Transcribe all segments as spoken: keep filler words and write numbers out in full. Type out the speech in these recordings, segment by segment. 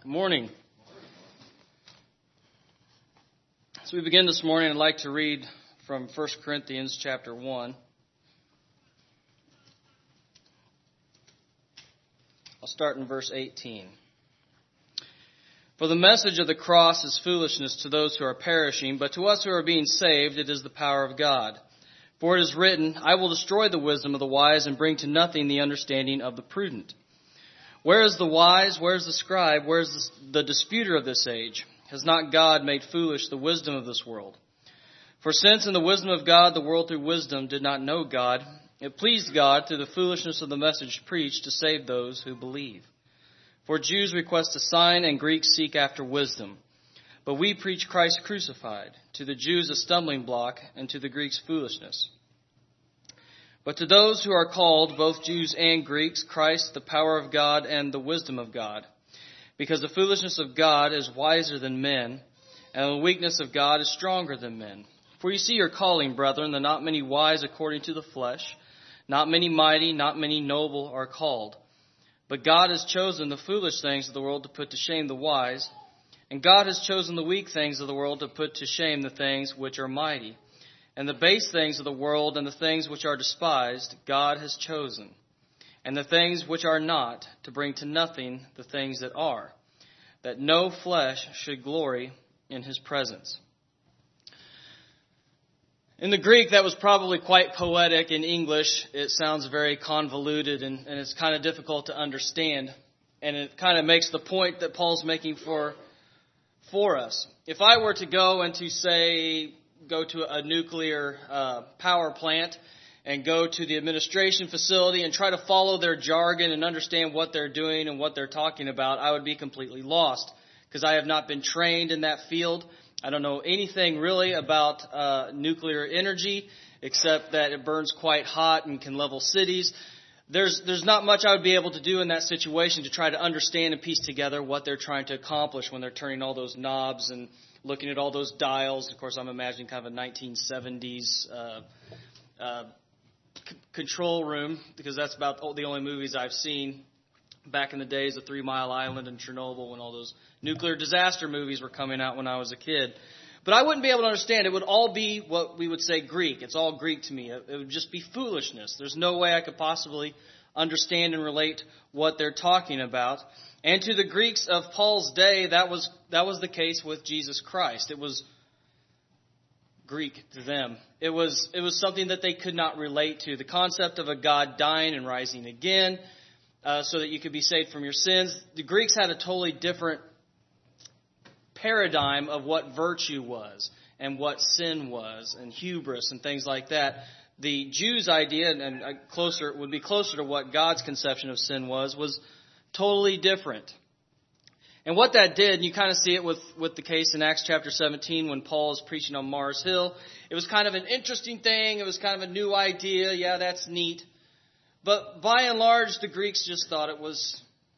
Good morning. As we begin this morning, I'd like to read from First Corinthians chapter one. I'll start in verse eighteen. For the message of the cross is foolishness to those who are perishing, but to us who are being saved it is the power of God. For it is written, I will destroy the wisdom of the wise and bring to nothing the understanding of the prudent. Where is the wise? Where is the scribe? Where is the disputer of this age? Has not God made foolish the wisdom of this world? For since in the wisdom of God the world through wisdom did not know God, it pleased God through the foolishness of the message preached to save those who believe. For Jews request a sign and Greeks seek after wisdom. But we preach Christ crucified, to the Jews a stumbling block and to the Greeks foolishness. But to those who are called, both Jews and Greeks, Christ, the power of God and the wisdom of God. Because the foolishness of God is wiser than men, and the weakness of God is stronger than men. For you see your calling, brethren, that not many wise according to the flesh, not many mighty, not many noble are called. But God has chosen the foolish things of the world to put to shame the wise, and God has chosen the weak things of the world to put to shame the things which are mighty. And the base things of the world and the things which are despised, God has chosen. And the things which are not, to bring to nothing the things that are, that no flesh should glory in his presence. In the Greek, that was probably quite poetic. In English, it sounds very convoluted and, and it's kind of difficult to understand. And it kind of makes the point that Paul's making for, for us. If I were to go and to say... go to a nuclear uh, power plant and go to the administration facility and try to follow their jargon and understand what they're doing and what they're talking about, I would be completely lost because I have not been trained in that field. I don't know anything really about uh, nuclear energy except that it burns quite hot and can level cities. There's there's not much I would be able to do in that situation to try to understand and piece together what they're trying to accomplish when they're turning all those knobs and looking at all those dials. Of course, I'm imagining kind of a nineteen seventies uh, uh, c- control room because that's about the only movies I've seen back in the days of Three Mile Island and Chernobyl when all those nuclear disaster movies were coming out when I was a kid. But I wouldn't be able to understand. It would all be what we would say Greek. It's all Greek to me. It would just be foolishness. There's no way I could possibly understand and relate what they're talking about. And to the Greeks of Paul's day, that was that was the case with Jesus Christ. It was Greek to them. It was it was something that they could not relate to. The concept of a God dying and rising again uh, so that you could be saved from your sins. The Greeks had a totally different paradigm of what virtue was and what sin was and hubris and things like that. The Jews' idea, and closer would be closer to what God's conception of sin was, was totally different. And what that did, and you kind of see it with, with the case in Acts chapter seventeen when Paul is preaching on Mars Hill. It was kind of an interesting thing. It was kind of a new idea. Yeah, that's neat. But by and large, the Greeks just thought it was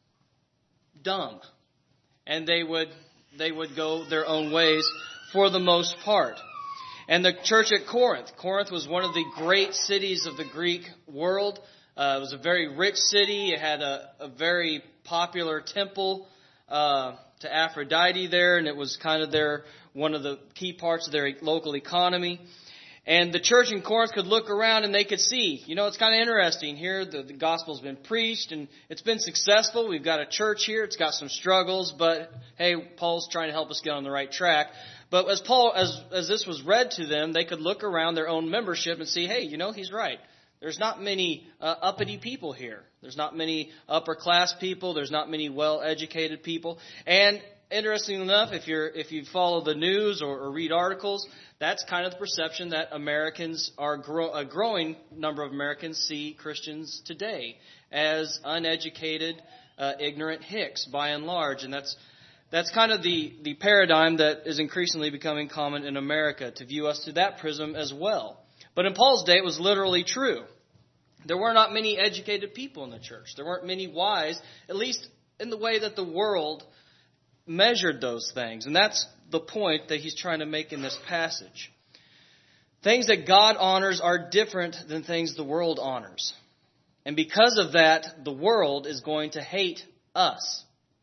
dumb. And they would they would go their own ways for the most part. And the church at Corinth. Corinth was one of the great cities of the Greek world. Uh, it was a very rich city. It had a, a very popular temple uh, to Aphrodite there, and it was kind of their one of the key parts of their local economy. And the church in Corinth could look around and they could see, you know, it's kind of interesting here. The, the gospel's been preached and it's been successful. We've got a church here. It's got some struggles, but hey, Paul's trying to help us get on the right track. But as Paul, as as this was read to them, they could look around their own membership and see, hey, you know, he's right. There's not many uh, uppity people here. There's not many upper class people. There's not many well-educated people. And interesting enough, if you're if you follow the news or, or read articles, that's kind of the perception that Americans are grow, a growing number of Americans see Christians today as uneducated, uh, ignorant hicks by and large, and that's that's kind of the the paradigm that is increasingly becoming common in America to view us through that prism as well. But in Paul's day, it was literally true. There were not many educated people in the church. There weren't many wise, at least in the way that the world measured those things. And that's the point that he's trying to make in this passage. Things that God honors are different than things the world honors. And because of that, the world is going to hate us.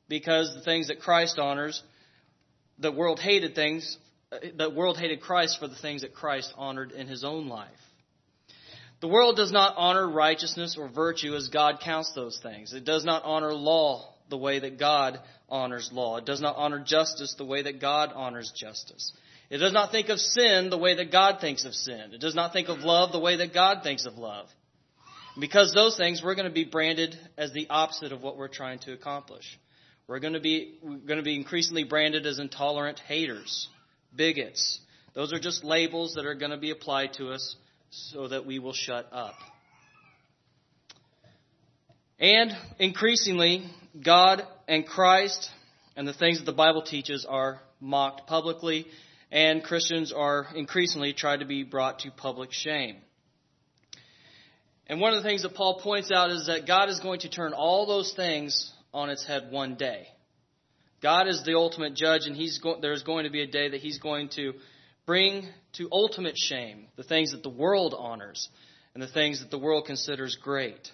because the things that Christ honors, the world hated things, the world hated Christ for the things that Christ honored in his own life. The world does not honor righteousness or virtue as God counts those things. It does not honor law the way that God honors law. It does not honor justice the way that God honors justice. It does not think of sin the way that God thinks of sin. It does not think of love the way that God thinks of love. Because those things, we're going to be branded as the opposite of what we're trying to accomplish. We're going to be we're going to be increasingly branded as intolerant haters, bigots. Those are just labels that are going to be applied to us so that we will shut up. And increasingly, God and Christ and the things that the Bible teaches are mocked publicly, and Christians are increasingly tried to be brought to public shame. And one of the things that Paul points out is that God is going to turn all those things on its head one day. God is the ultimate judge, and he's go- there's going to be a day that he's going to bring to ultimate shame the things that the world honors and the things that the world considers great.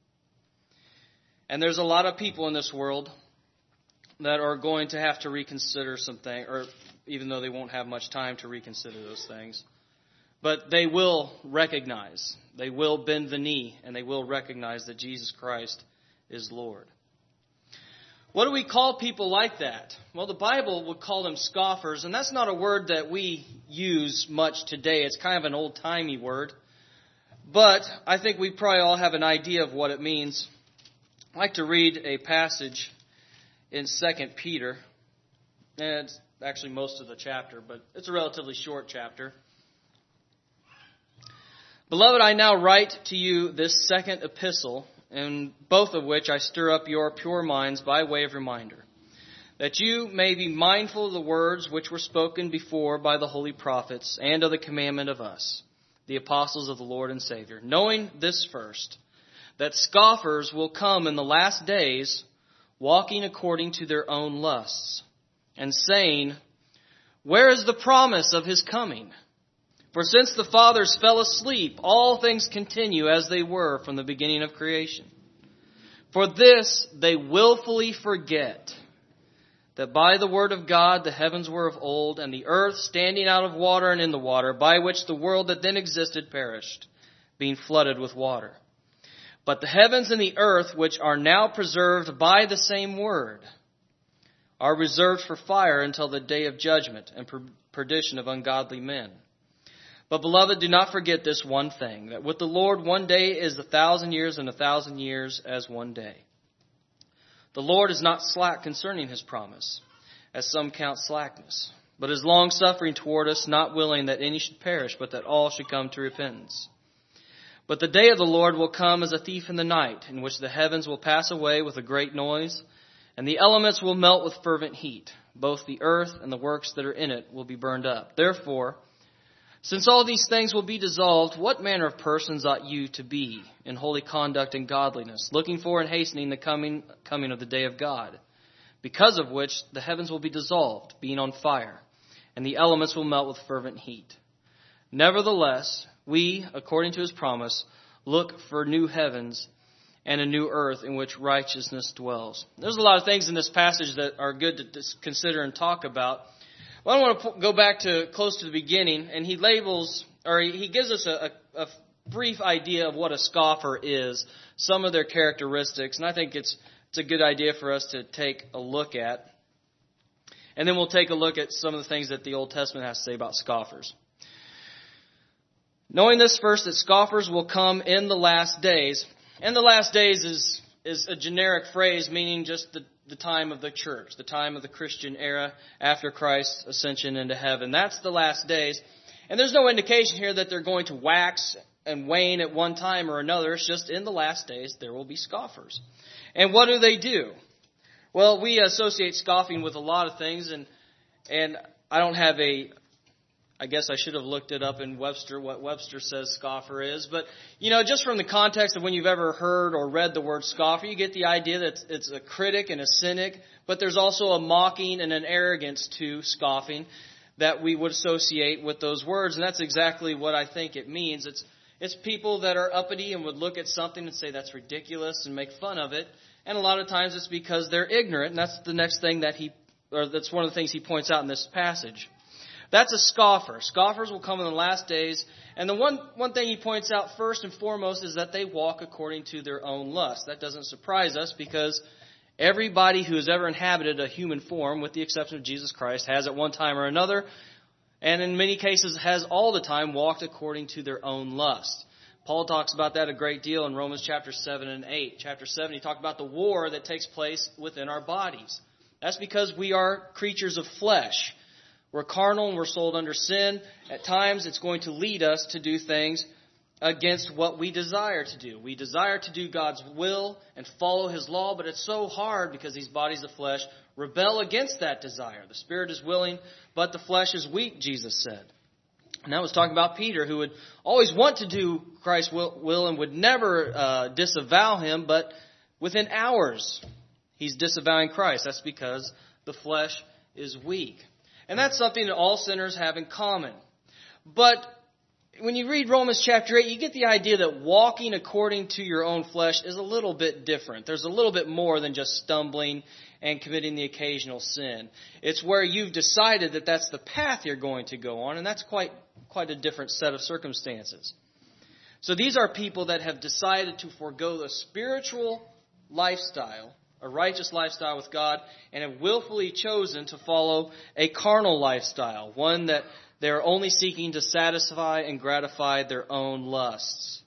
And there's a lot of people in this world that are going to have to reconsider some things, or even though they won't have much time to reconsider those things. But they will recognize, they will bend the knee, and they will recognize that Jesus Christ is Lord. What do we call people like that? Well, the Bible would call them scoffers, and that's not a word that we use much today. It's kind of an old-timey word. But I think we probably all have an idea of what it means. I'd like to read a passage in Second Peter. And it's actually most of the chapter, but it's a relatively short chapter. Beloved, I now write to you this second epistle, in both of which I stir up your pure minds by way of reminder, that you may be mindful of the words which were spoken before by the holy prophets, and of the commandment of us, the apostles of the Lord and Savior, knowing this first, that scoffers will come in the last days, walking according to their own lusts, and saying, where is the promise of his coming? For since the fathers fell asleep, all things continue as they were from the beginning of creation. For this they willfully forget, that by the word of God the heavens were of old, and the earth standing out of water and in the water, by which the world that then existed perished, being flooded with water. But the heavens and the earth, which are now preserved by the same word, are reserved for fire until the day of judgment and per- perdition of ungodly men. But, beloved, do not forget this one thing, that with the Lord one day is a thousand years, and a thousand years as one day. The Lord is not slack concerning his promise, as some count slackness, but is long-suffering toward us, not willing that any should perish, but that all should come to repentance. But the day of the Lord will come as a thief in the night, in which the heavens will pass away with a great noise, and the elements will melt with fervent heat. Both the earth and the works that are in it will be burned up. Therefore, since all these things will be dissolved, what manner of persons ought you to be in holy conduct and godliness, looking for and hastening the coming coming of the day of God, because of which the heavens will be dissolved, being on fire, and the elements will melt with fervent heat. Nevertheless, we, according to his promise, look for new heavens and a new earth in which righteousness dwells. There's a lot of things in this passage that are good to consider and talk about. Well, I want to go back to close to the beginning, and he labels, or he gives us a, a, a brief idea of what a scoffer is, some of their characteristics, and I think it's it's a good idea for us to take a look at. And then we'll take a look at some of the things that the Old Testament has to say about scoffers. Knowing this first, that scoffers will come in the last days. And the last days is, is a generic phrase meaning just the, the time of the church, the time of the Christian era after Christ's ascension into heaven. That's the last days. And there's no indication here that they're going to wax and wane at one time or another. It's just in the last days there will be scoffers. And what do they do? Well, we associate scoffing with a lot of things, and and I don't have a, I guess I should have looked it up in Webster, what Webster says scoffer is. But, you know, just from the context of when you've ever heard or read the word scoffer, you get the idea that it's a critic and a cynic, but there's also a mocking and an arrogance to scoffing that we would associate with those words. And that's exactly what I think it means. It's it's people that are uppity and would look at something and say that's ridiculous and make fun of it. And a lot of times it's because they're ignorant, and that's the next thing that he, or that's one of the things he points out in this passage. That's a scoffer. Scoffers will come in the last days. And the one, one thing he points out first and foremost is that they walk according to their own lust. That doesn't surprise us because everybody who has ever inhabited a human form, with the exception of Jesus Christ, has at one time or another, and in many cases has all the time walked according to their own lust. Paul talks about that a great deal in Romans chapter seven and eight. Chapter seven, he talked about the war that takes place within our bodies. That's because we are creatures of flesh. We're carnal and we're sold under sin. At times, it's going to lead us to do things against what we desire to do. We desire to do God's will and follow His law, but it's so hard because these bodies of flesh rebel against that desire. The Spirit is willing, but the flesh is weak, Jesus said. And that was talking about Peter, who would always want to do Christ's will, will and would never uh, disavow Him, but within hours, he's disavowing Christ. That's because the flesh is weak. And that's something that all sinners have in common. But when you read Romans chapter eight, you get the idea that walking according to your own flesh is a little bit different. There's a little bit more than just stumbling and committing the occasional sin. It's where you've decided that that's the path you're going to go on, and that's quite quite a different set of circumstances. So these are people that have decided to forego the spiritual lifestyle, a righteous lifestyle with God, and have willfully chosen to follow a carnal lifestyle, one that they're only seeking to satisfy and gratify their own lusts.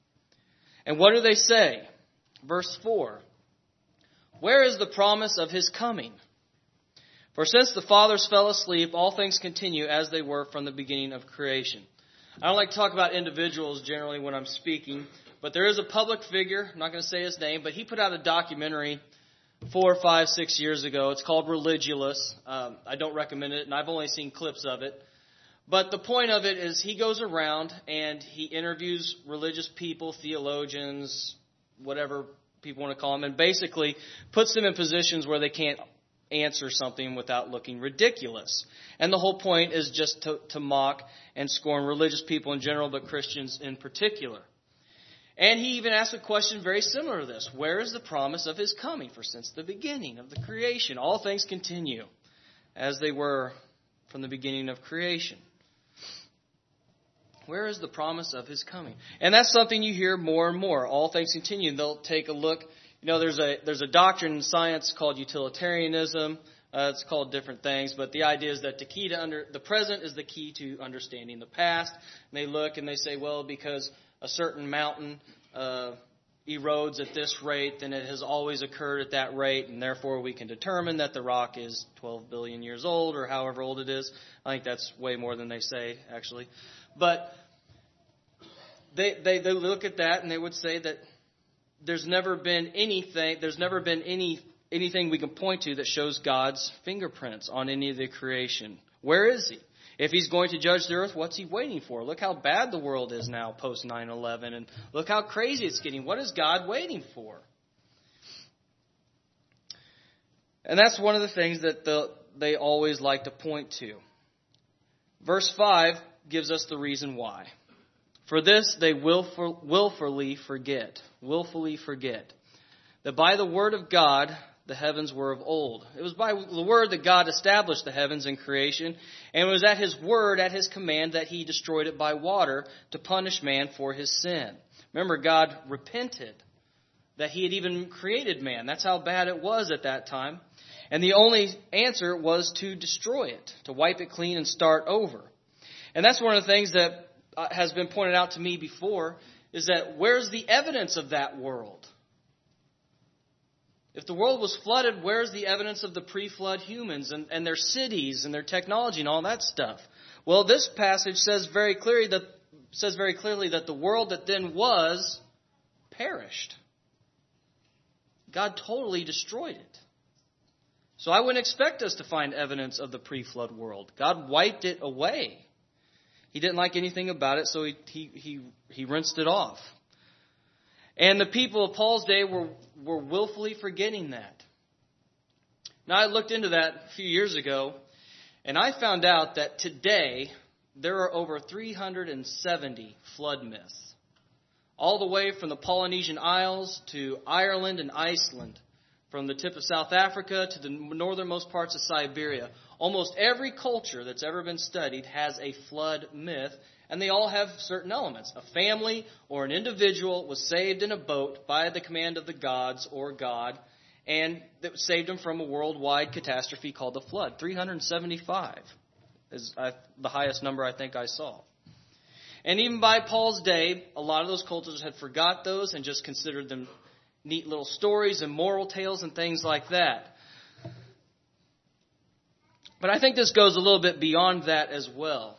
And what do they say? Verse four. Where is the promise of His coming? For since the fathers fell asleep, all things continue as they were from the beginning of creation. I don't like to talk about individuals generally when I'm speaking, but there is a public figure, I'm not going to say his name, but he put out a documentary four, five, six years ago. It's called Religulous. Um, I don't recommend it, and I've only seen clips of it. But the point of it is he goes around and he interviews religious people, theologians, whatever people want to call them, and basically puts them in positions where they can't answer something without looking ridiculous. And the whole point is just to, to mock and scorn religious people in general, but Christians in particular. And he even asked a question very similar to this. Where is the promise of His coming? For since the beginning of the creation, all things continue as they were from the beginning of creation. Where is the promise of His coming? And that's something you hear more and more. All things continue. They'll take a look. You know, there's a there's a doctrine in science called utilitarianism. Uh, it's called different things, but the idea is that the key to under the present is the key to understanding the past. And they look and they say, well, because a certain mountain uh, erodes at this rate, then it has always occurred at that rate, and therefore we can determine that the rock is twelve billion years old, or however old it is. I think that's way more than they say, actually. But they they, they look at that and they would say that there's never been anything, there's never been any anything we can point to that shows God's fingerprints on any of the creation. Where is He? If He's going to judge the earth, what's He waiting for? Look how bad the world is now post nine eleven, and look how crazy it's getting. What is God waiting for? And that's one of the things that the, they always like to point to. Verse five gives us the reason why. For this they willful, willfully forget, willfully forget, that by the word of God the heavens were of old. It was by the word that God established the heavens in creation, and it was at His word, at His command, that He destroyed it by water to punish man for his sin. Remember, God repented that He had even created man. That's how bad it was at that time. And the only answer was to destroy it, to wipe it clean and start over. And that's one of the things that has been pointed out to me before, is that where's the evidence of that world? If the world was flooded, where's the evidence of the pre-flood humans and, and their cities and their technology and all that stuff? Well, this passage says very clearly that says very clearly that the world that then was perished. God totally destroyed it. So I wouldn't expect us to find evidence of the pre-flood world. God wiped it away. He didn't like anything about it, so he he he, he rinsed it off. And the people of Paul's day were, were willfully forgetting that. Now, I looked into that a few years ago, and I found out that today there are over three hundred seventy flood myths, all the way from the Polynesian Isles to Ireland and Iceland. from the tip of South Africa to the northernmost parts of Siberia. Almost every culture that's ever been studied has a flood myth, and they all have certain elements. A family or an individual was saved in a boat by the command of the gods or God, and that saved them from a worldwide catastrophe called the flood. three hundred seventy-five is the highest number I think I saw. And even by Paul's day, a lot of those cultures had forgot those and just considered them neat little stories and moral tales and things like that. But I think this goes a little bit beyond that as well.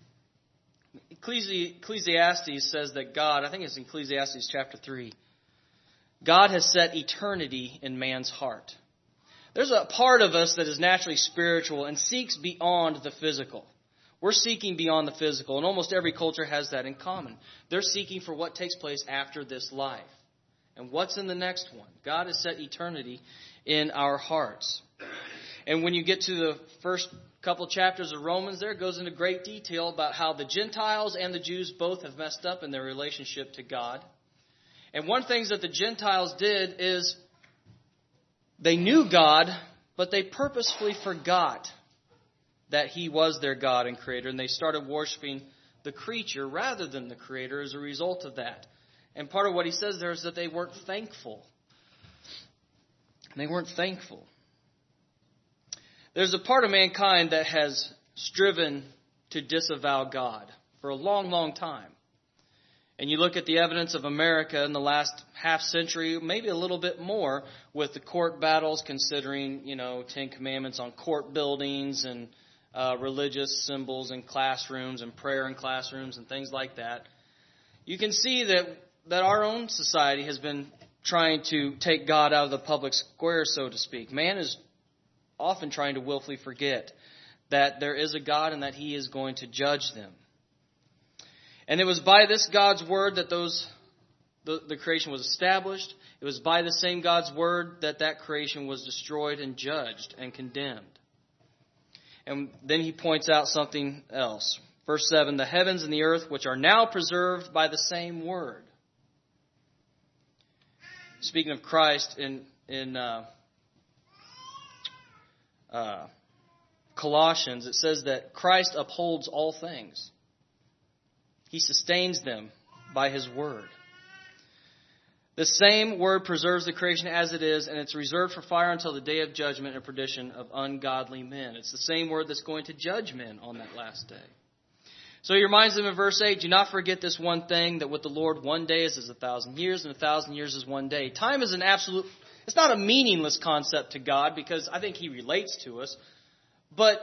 Ecclesiastes says that God, I think it's in Ecclesiastes chapter three, God has set eternity in man's heart. There's a part of us that is naturally spiritual and seeks beyond the physical. We're seeking beyond the physical, and almost every culture has that in common. They're seeking for what takes place after this life. And what's in the next one? God has set eternity in our hearts. And when you get to the first couple chapters of Romans there, it goes into great detail about how the Gentiles and the Jews both have messed up in their relationship to God. And one thing that the Gentiles did is they knew God, but they purposefully forgot that He was their God and Creator, and they started worshiping the creature rather than the Creator as a result of that. And part of what he says there is that they weren't thankful. They weren't thankful. There's a part of mankind that has striven to disavow God for a long, long time. And you look at the evidence of America in the last half century, maybe a little bit more, with the court battles considering, you know, Ten Commandments on court buildings and uh, religious symbols in classrooms and prayer in classrooms and things like that. You can see that, that our own society has been trying to take God out of the public square, so to speak. Man is often trying to willfully forget that there is a God and that He is going to judge them. And it was by this God's word that those the, the creation was established. It was by the same God's word that that creation was destroyed and judged and condemned. And then he points out something else. Verse seven, the heavens and the earth, which are now preserved by the same word. Speaking of Christ, in in uh, uh, Colossians, it says that Christ upholds all things. He sustains them by His word. The same word preserves the creation as it is, and it's reserved for fire until the day of judgment and perdition of ungodly men. It's the same word that's going to judge men on that last day. So he reminds them in verse eight, do not forget this one thing, that with the Lord one day is as a thousand years, and a thousand years is one day. Time is an absolute, it's not a meaningless concept to God, because I think He relates to us, but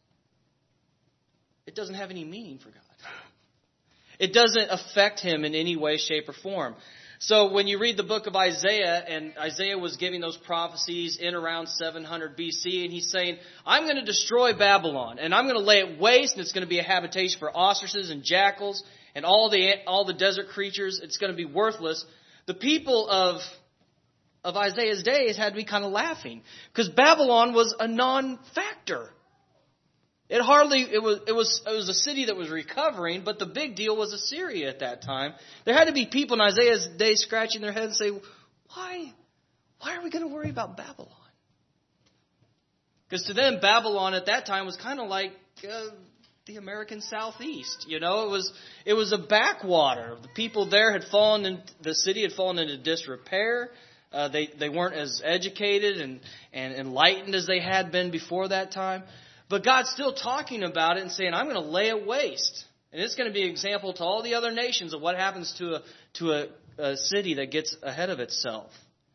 it doesn't have any meaning for God. It doesn't affect Him in any way, shape, or form. So when you read the book of Isaiah, and Isaiah was giving those prophecies in around seven hundred B C, and he's saying, I'm going to destroy Babylon, and I'm going to lay it waste, and it's going to be a habitation for ostriches and jackals, and all the all the desert creatures. It's going to be worthless. The people of of Isaiah's days had to be kind of laughing, because Babylon was a non-factor. It hardly, it was, it was, it was a city that was recovering, but the big deal was Assyria at that time. There had to be people in Isaiah's day scratching their heads and say, why, why are we going to worry about Babylon? Because to them, Babylon at that time was kind of like uh, the American Southeast. You know, it was, it was a backwater. The people there had fallen in, the city had fallen into disrepair. Uh, they, they weren't as educated and, and enlightened as they had been before that time. But God's still talking about it and saying, I'm going to lay it waste. And it's going to be an example to all the other nations of what happens to a to a, a city that gets ahead of itself.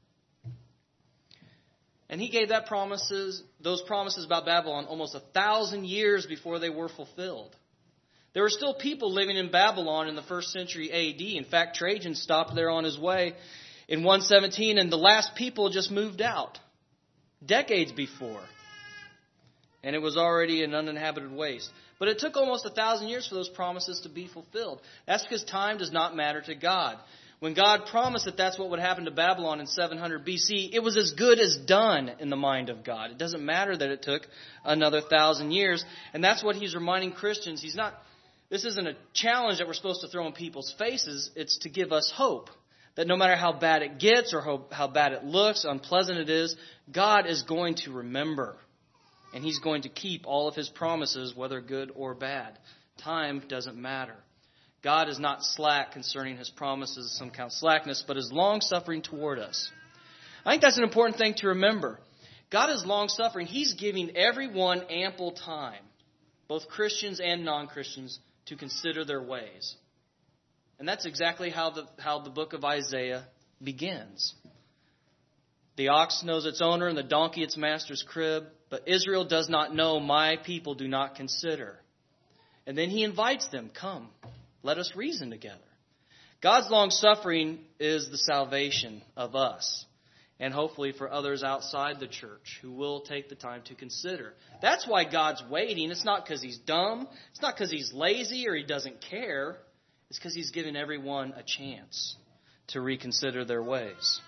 And He gave that promises, those promises about Babylon almost a thousand years before they were fulfilled. There were still people living in Babylon in the first century A D. In fact, Trajan stopped there on his way in one seventeen, and the last people just moved out decades before. And it was already an uninhabited waste. But it took almost a thousand years for those promises to be fulfilled. That's because time does not matter to God. When God promised that that's what would happen to Babylon in seven hundred B C, it was as good as done in the mind of God. It doesn't matter that it took another thousand years. And that's what He's reminding Christians. He's not, this isn't a challenge that we're supposed to throw in people's faces. It's to give us hope that no matter how bad it gets or how, how bad it looks, unpleasant it is, God is going to remember. And He's going to keep all of His promises, whether good or bad. Time doesn't matter. God is not slack concerning His promises, some count slackness, but is long-suffering toward us. I think that's an important thing to remember. God is long-suffering. He's giving everyone ample time, both Christians and non-Christians, to consider their ways. And that's exactly how the, how the book of Isaiah begins. The ox knows its owner and the donkey its master's crib, but Israel does not know, my people do not consider. And then He invites them, come, let us reason together. God's long-suffering is the salvation of us, and hopefully for others outside the church who will take the time to consider. That's why God's waiting. It's not because He's dumb. It's not because He's lazy or He doesn't care. It's because He's given everyone a chance to reconsider their ways.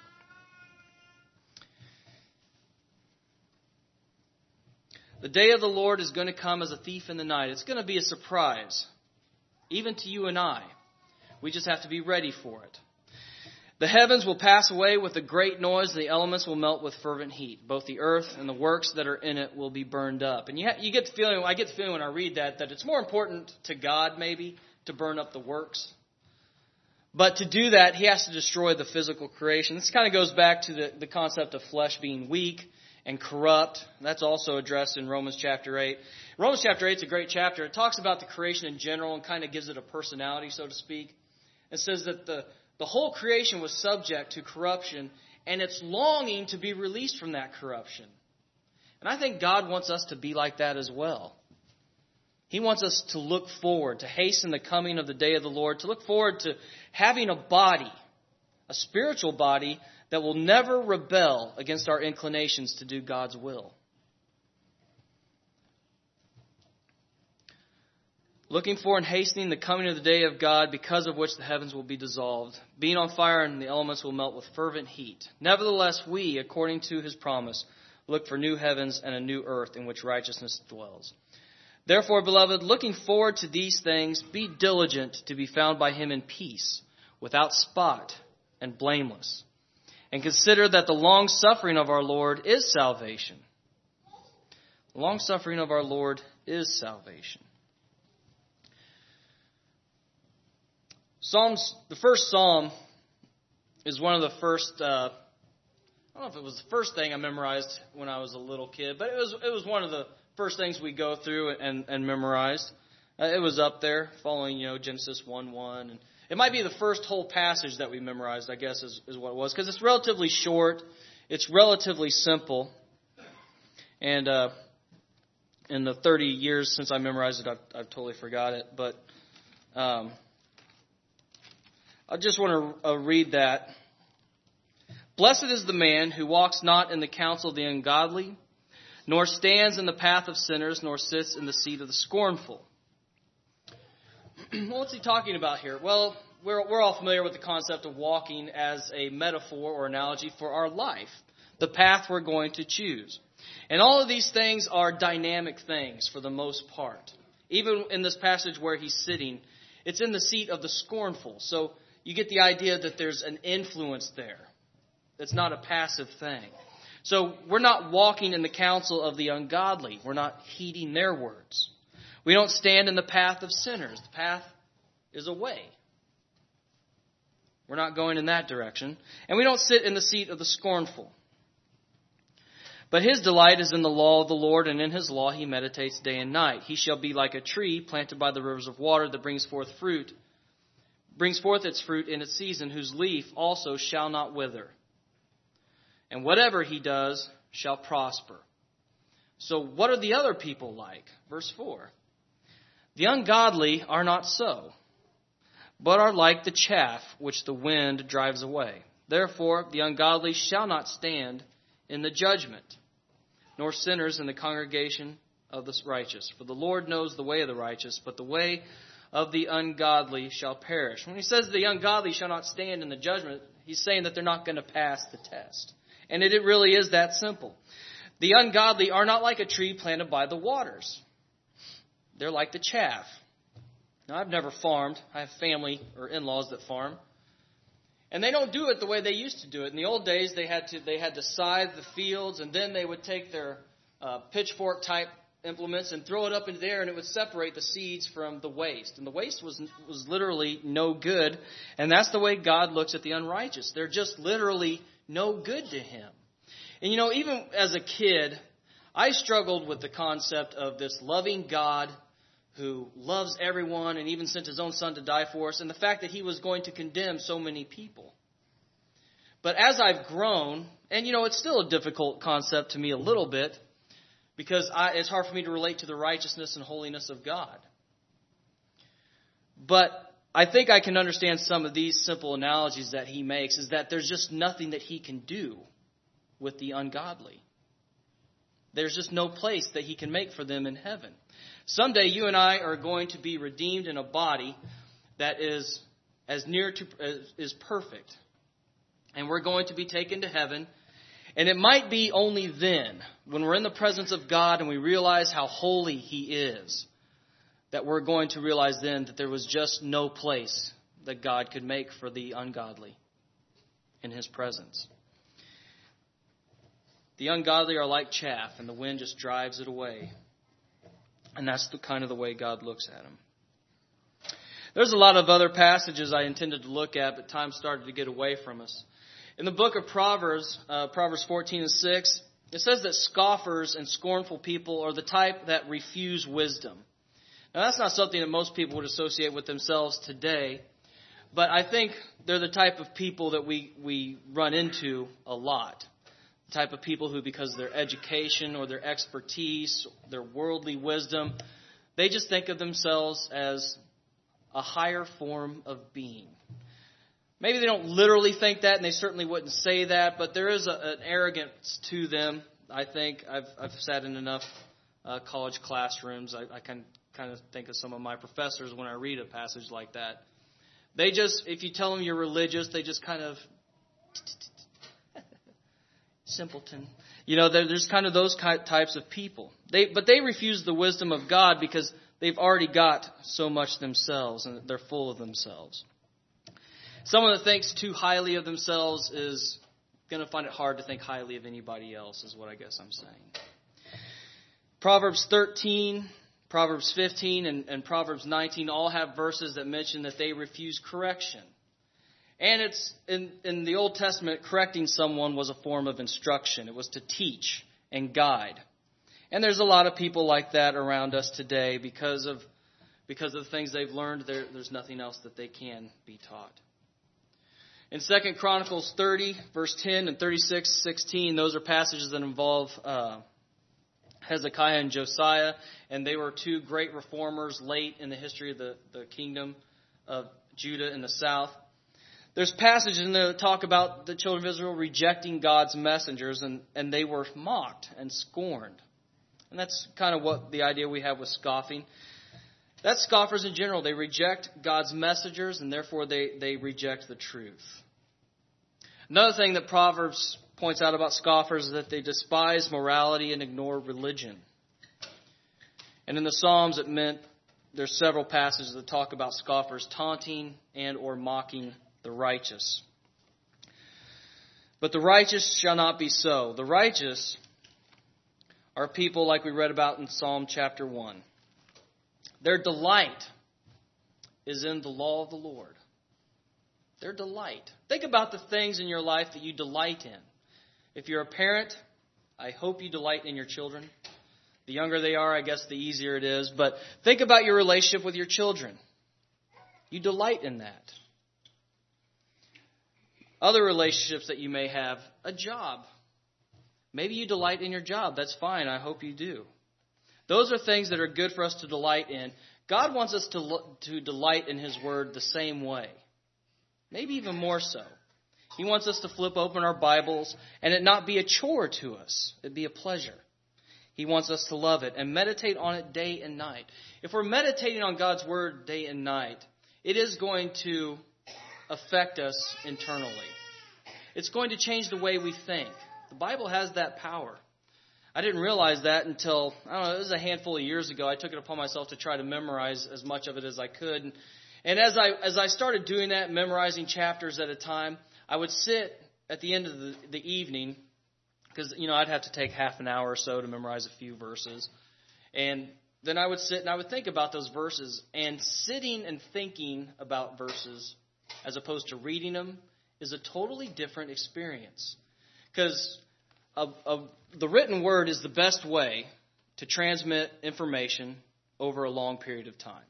The day of the Lord is going to come as a thief in the night. It's going to be a surprise, even to you and I. We just have to be ready for it. The heavens will pass away with a great noise. The elements will melt with fervent heat. Both the earth and the works that are in it will be burned up. And you, ha- you get the feeling, I get the feeling when I read that, that it's more important to God maybe to burn up the works. But to do that, He has to destroy the physical creation. This kind of goes back to the, the concept of flesh being weak and corrupt. That's also addressed in Romans chapter eight. Romans chapter eight is a great chapter. It talks about the creation in general and kind of gives it a personality, so to speak. It says that the, the whole creation was subject to corruption, and it's longing to be released from that corruption. And I think God wants us to be like that as well. He wants us to look forward, to hasten the coming of the day of the Lord, to look forward to having a body, a spiritual body that will never rebel against our inclinations to do God's will. Looking for and hastening the coming of the day of God, because of which the heavens will be dissolved, being on fire and the elements will melt with fervent heat. Nevertheless, we, according to His promise, look for new heavens and a new earth in which righteousness dwells. Therefore, beloved, looking forward to these things, be diligent to be found by Him in peace, without spot and blameless. And consider that the long-suffering of our Lord is salvation. The long-suffering of our Lord is salvation. Psalms, the first psalm is one of the first, uh, I don't know if it was the first thing I memorized when I was a little kid, but it was it was one of the first things we go through and, and memorized. Uh, it was up there, following, you know, Genesis one one. And it might be the first whole passage that we memorized, I guess, is, is what it was, because it's relatively short. It's relatively simple. And uh, in the thirty years since I memorized it, I've, I've totally forgot it. But um, I just want to uh, read that. Blessed is the man who walks not in the counsel of the ungodly, nor stands in the path of sinners, nor sits in the seat of the scornful. What's he talking about here? Well, we're, we're all familiar with the concept of walking as a metaphor or analogy for our life, the path we're going to choose. And all of these things are dynamic things for the most part. Even in this passage where he's sitting, it's in the seat of the scornful. So you get the idea that there's an influence there. It's not a passive thing. So we're not walking in the counsel of the ungodly. We're not heeding their words. We don't stand in the path of sinners. The path is away. We're not going in that direction. And we don't sit in the seat of the scornful. But his delight is in the law of the Lord, and in his law he meditates day and night. He shall be like a tree planted by the rivers of water that brings forth fruit, brings forth its fruit in its season, whose leaf also shall not wither. And whatever he does shall prosper. So what are the other people like? Verse four. The ungodly are not so, but are like the chaff which the wind drives away. Therefore the ungodly shall not stand in the judgment, nor sinners in the congregation of the righteous. For the Lord knows the way of the righteous, but the way of the ungodly shall perish. When he says the ungodly shall not stand in the judgment, he's saying that they're not going to pass the test. And it, it really is that simple. The ungodly are not like a tree planted by the waters. They're like the chaff. Now, I've never farmed. I have family or in-laws that farm. And they don't do it the way they used to do it. In the old days, they had to they had to scythe the fields, and then they would take their uh, pitchfork-type implements and throw it up into the air, and it would separate the seeds from the waste. And the waste was was literally no good, and that's the way God looks at the unrighteous. They're just literally no good to Him. And you know, even as a kid, I struggled with the concept of this loving God who loves everyone and even sent His own Son to die for us, and the fact that He was going to condemn so many people. But as I've grown, and you know, it's still a difficult concept to me a little bit, because I, it's hard for me to relate to the righteousness and holiness of God. But I think I can understand some of these simple analogies that he makes, is that there's just nothing that He can do with the ungodly. There's just no place that He can make for them in heaven. Someday you and I are going to be redeemed in a body that is as near to as, is perfect. And we're going to be taken to heaven. And it might be only then, when we're in the presence of God and we realize how holy He is, that we're going to realize then that there was just no place that God could make for the ungodly in His presence. The ungodly are like chaff, and the wind just drives it away. And that's the kind of the way God looks at them. There's a lot of other passages I intended to look at, but time started to get away from us. In the book of Proverbs, uh, Proverbs fourteen and six, it says that scoffers and scornful people are the type that refuse wisdom. Now, that's not something that most people would associate with themselves today, but I think they're the type of people that we, we run into a lot. The type of people who, because of their education or their expertise, their worldly wisdom, they just think of themselves as a higher form of being. Maybe they don't literally think that, and they certainly wouldn't say that, but there is a, an arrogance to them. I think I've, I've sat in enough uh, college classrooms. I, I can kind of think of some of my professors when I read a passage like that. They just, if you tell them you're religious, they just kind of simpleton. You know, there's kind of those types of people. They, but they refuse the wisdom of God because they've already got so much themselves, and they're full of themselves. Someone that thinks too highly of themselves is going to find it hard to think highly of anybody else, is what I guess I'm saying. Proverbs thirteen, Proverbs fifteen, and, and Proverbs nineteen all have verses that mention that they refuse correction. And it's in, in the Old Testament, correcting someone was a form of instruction. It was to teach and guide. And there's a lot of people like that around us today because of because of the things they've learned. There, there's nothing else that they can be taught. In Second Chronicles thirty, verse ten, and thirty-six, sixteen, those are passages that involve uh, Hezekiah and Josiah, and they were two great reformers late in the history of the, the kingdom of Judah in the south. There's passages in there that talk about the children of Israel rejecting God's messengers, and, and they were mocked and scorned. And that's kind of what the idea we have with scoffing. That's scoffers in general. They reject God's messengers, and therefore they, they reject the truth. Another thing that Proverbs points out about scoffers is that they despise morality and ignore religion. And in the Psalms, it meant there's several passages that talk about scoffers taunting and or mocking the righteous. But the righteous shall not be so. The righteous are people like we read about in Psalm chapter one. Their delight is in the law of the Lord. Their delight. Think about the things in your life that you delight in. If you're a parent, I hope you delight in your children. The younger they are, I guess the easier it is. But think about your relationship with your children. You delight in that. Other relationships that you may have, a job. Maybe you delight in your job. That's fine. I hope you do. Those are things that are good for us to delight in. God wants us to to delight in His Word the same way. Maybe even more so. He wants us to flip open our Bibles and it not be a chore to us. It be a pleasure. He wants us to love it and meditate on it day and night. If we're meditating on God's Word day and night, it is going to affect us internally. It's going to change the way we think. The Bible has that power. I didn't realize that until, I don't know, it was a handful of years ago. I took it upon myself to try to memorize as much of it as I could. And, And as I as I started doing that, memorizing chapters at a time, I would sit at the end of the, the evening, because, you know, I'd have to take half an hour or so to memorize a few verses. And then I would sit and I would think about those verses. And sitting and thinking about verses as opposed to reading them is a totally different experience. Because the written word is the best way to transmit information over a long period of time.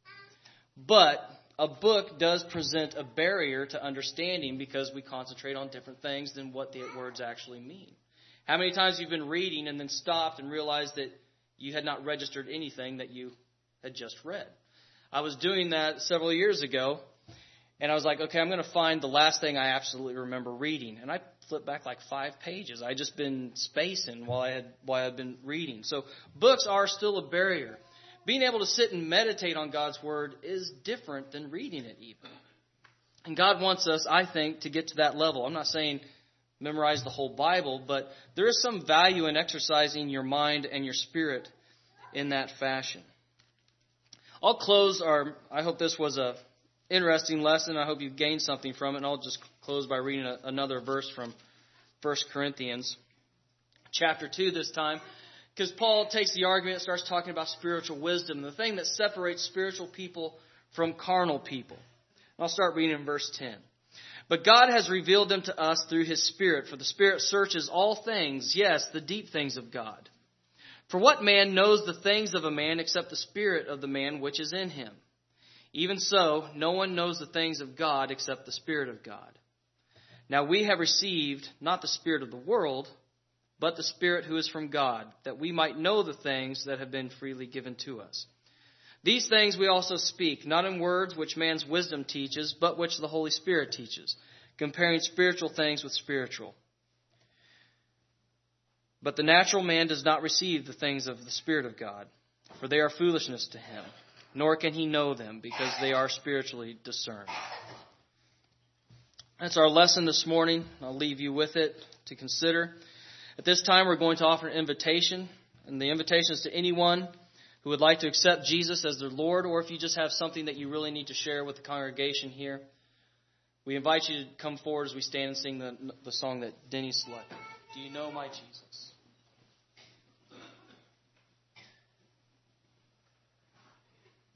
But a book does present a barrier to understanding because we concentrate on different things than what the words actually mean. How many times you've been reading and then stopped and realized that you had not registered anything that you had just read? I was doing that several years ago, and I was like, okay, I'm going to find the last thing I absolutely remember reading. And I flipped back like five pages. I just been spacing while I had while I had been reading. So books are still a barrier. Being able to sit and meditate on God's Word is different than reading it even. And God wants us, I think, to get to that level. I'm not saying memorize the whole Bible, but there is some value in exercising your mind and your spirit in that fashion. I'll close, our, I hope this was a interesting lesson. I hope you gained something from it. And I'll just close by reading a, another verse from First Corinthians chapter two this time. Because Paul takes the argument and starts talking about spiritual wisdom, the thing that separates spiritual people from carnal people. And I'll start reading in verse ten. But God has revealed them to us through His Spirit, for the Spirit searches all things, yes, the deep things of God. For what man knows the things of a man except the spirit of the man which is in him? Even so, no one knows the things of God except the Spirit of God. Now we have received not the spirit of the world, but the Spirit who is from God, that we might know the things that have been freely given to us. These things we also speak, not in words which man's wisdom teaches, but which the Holy Spirit teaches, comparing spiritual things with spiritual. But the natural man does not receive the things of the Spirit of God, for they are foolishness to him, nor can he know them, because they are spiritually discerned. That's our lesson this morning. I'll leave you with it to consider. At this time, we're going to offer an invitation, and the invitation is to anyone who would like to accept Jesus as their Lord, or if you just have something that you really need to share with the congregation here. We invite you to come forward as we stand and sing the, the song that Denny selected. Do you know my Jesus?